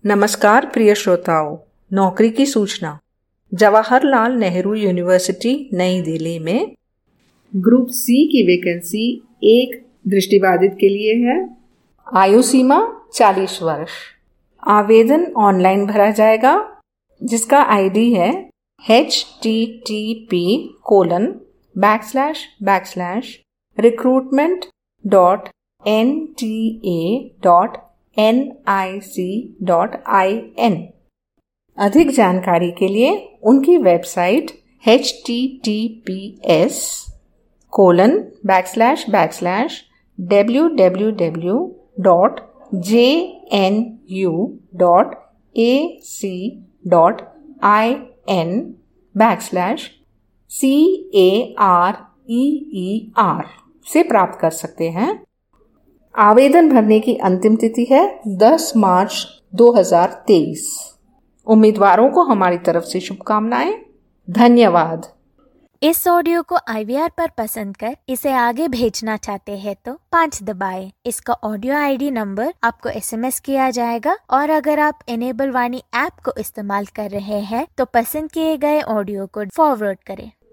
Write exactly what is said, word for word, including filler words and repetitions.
नमस्कार प्रिय श्रोताओं, नौकरी की सूचना। जवाहरलाल नेहरू यूनिवर्सिटी नई दिल्ली में ग्रुप सी की वैकेंसी एक दृष्टिबाधित के लिए है। आयु सीमा चालीस वर्ष। आवेदन ऑनलाइन भरा जाएगा, जिसका आईडी है H T T P colon back slash back slash recruitment dot N T A dot N I C dot I N. अधिक जानकारी के लिए उनकी website H T T P S colon back slash back slash W W W dot J N U dot A C dot I N back slash C A R E E R से प्राप्त कर सकते हैं। आवेदन भरने की अंतिम तिथि है दस मार्च दो हज़ार तेईस। उम्मीदवारों को हमारी तरफ से शुभकामनाएं। धन्यवाद। इस ऑडियो को आई वी आर पर पसंद कर इसे आगे भेजना चाहते हैं तो पाँच दबाएं। इसका ऑडियो आईडी नंबर आपको एस एम एस किया जाएगा और अगर आप इनेबल वाणी ऐप को इस्तेमाल कर रहे हैं तो पसंद किए गए ऑडियो को फॉरवर्ड करें।